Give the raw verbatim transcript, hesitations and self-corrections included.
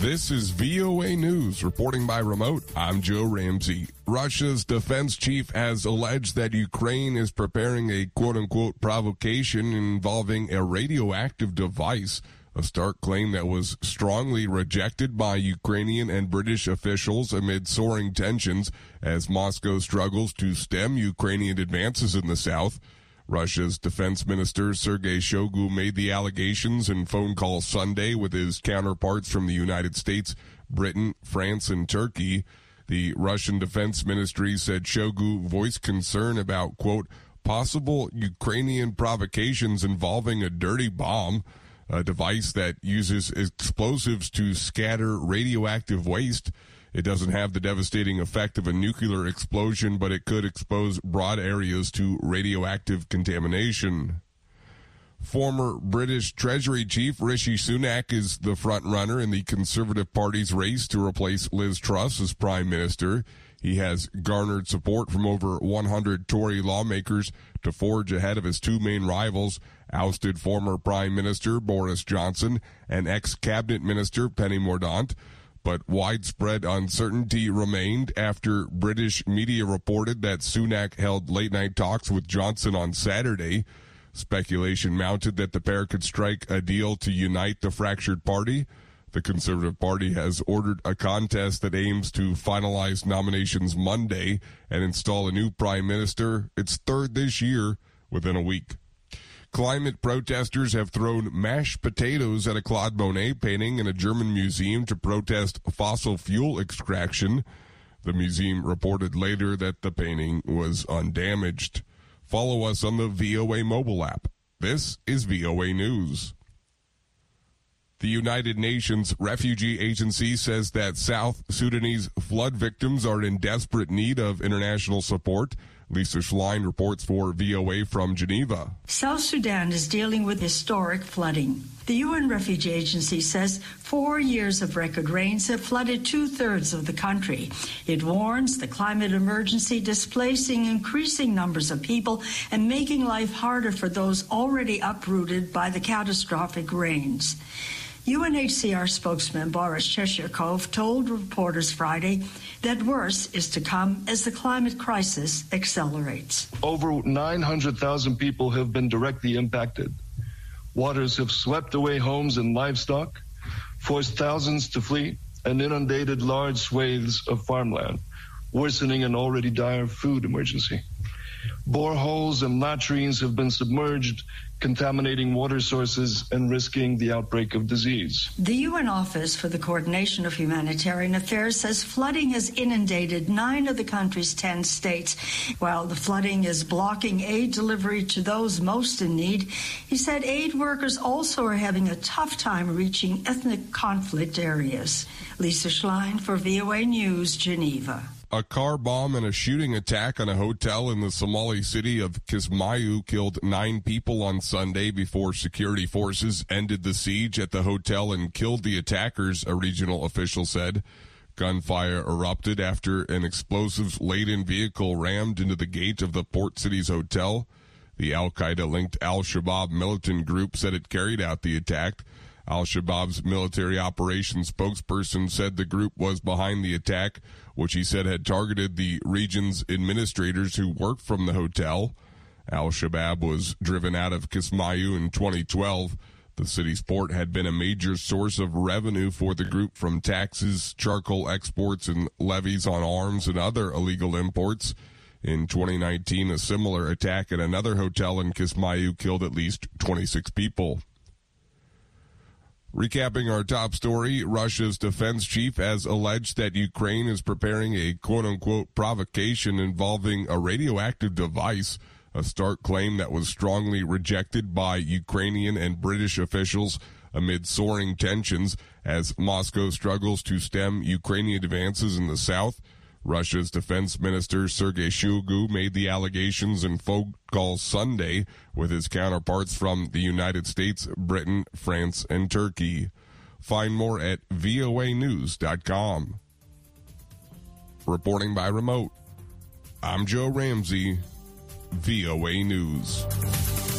This is V O A News, reporting by remote. I'm Joe Ramsey. Russia's defense chief has alleged that Ukraine is preparing a quote-unquote provocation involving a radioactive device, a stark claim that was strongly rejected by Ukrainian and British officials amid soaring tensions as Moscow struggles to stem Ukrainian advances in the south. Russia's defense minister Sergei Shoigu made the allegations in phone call Sunday with his counterparts from the United States, Britain, France, and Turkey. The Russian defense ministry said Shoigu voiced concern about, quote, possible Ukrainian provocations involving a dirty bomb, a device that uses explosives to scatter radioactive waste. It doesn't have the devastating effect of a nuclear explosion, but it could expose broad areas to radioactive contamination. Former British Treasury Chief Rishi Sunak is the front-runner in the Conservative Party's race to replace Liz Truss as Prime Minister. He has garnered support from over one hundred Tory lawmakers to forge ahead of his two main rivals, ousted former Prime Minister Boris Johnson and ex-Cabinet Minister Penny Mordaunt. But widespread uncertainty remained after British media reported that Sunak held late-night talks with Johnson on Saturday. Speculation mounted that the pair could strike a deal to unite the fractured party. The Conservative Party has ordered a contest that aims to finalize nominations Monday and install a new prime minister, its third this year, within a week. Climate protesters have thrown mashed potatoes at a Claude Monet painting in a German museum to protest fossil fuel extraction. The museum reported later that the painting was undamaged. Follow us on the V O A mobile app. This is V O A News. The United Nations Refugee Agency says that South Sudanese flood victims are in desperate need of international support. Lisa Schlein reports for V O A from Geneva. South Sudan is dealing with historic flooding. The U N Refugee Agency says four years of record rains have flooded two-thirds of the country. It warns the climate emergency displacing increasing numbers of people and making life harder for those already uprooted by the catastrophic rains. U N H C R spokesman Boris Cheshyakov told reporters Friday that worse is to come as the climate crisis accelerates. Over nine hundred thousand people have been directly impacted. Waters have swept away homes and livestock, forced thousands to flee, and inundated large swathes of farmland, worsening an already dire food emergency. Boreholes and latrines have been submerged, contaminating water sources and risking the outbreak of disease. The U N Office for the Coordination of Humanitarian Affairs says flooding has inundated nine of the country's ten states. While the flooding is blocking aid delivery to those most in need, he said aid workers also are having a tough time reaching ethnic conflict areas. Lisa Schlein for V O A News, Geneva. A car bomb and a shooting attack on a hotel in the Somali city of Kismayu killed nine people on Sunday before security forces ended the siege at the hotel and killed the attackers, a regional official said. Gunfire erupted after an explosives-laden vehicle rammed into the gate of the port city's hotel. The Al-Qaeda-linked Al-Shabaab militant group said it carried out the attack. Al-Shabaab's military operations spokesperson said the group was behind the attack, which he said had targeted the region's administrators who worked from the hotel. Al-Shabaab was driven out of Kismayu in twenty twelve. The city's port had been a major source of revenue for the group from taxes, charcoal exports, and levies on arms and other illegal imports. In twenty nineteen, a similar attack at another hotel in Kismayu killed at least twenty-six people. Recapping our top story, Russia's defense chief has alleged that Ukraine is preparing a quote-unquote provocation involving a radioactive device, a stark claim that was strongly rejected by Ukrainian and British officials amid soaring tensions as Moscow struggles to stem Ukrainian advances in the south. Russia's defense minister Sergei Shoigu made the allegations in phone call Sunday with his counterparts from the United States, Britain, France, and Turkey. Find more at V O A news dot com. Reporting by remote, I'm Joe Ramsey, V O A News.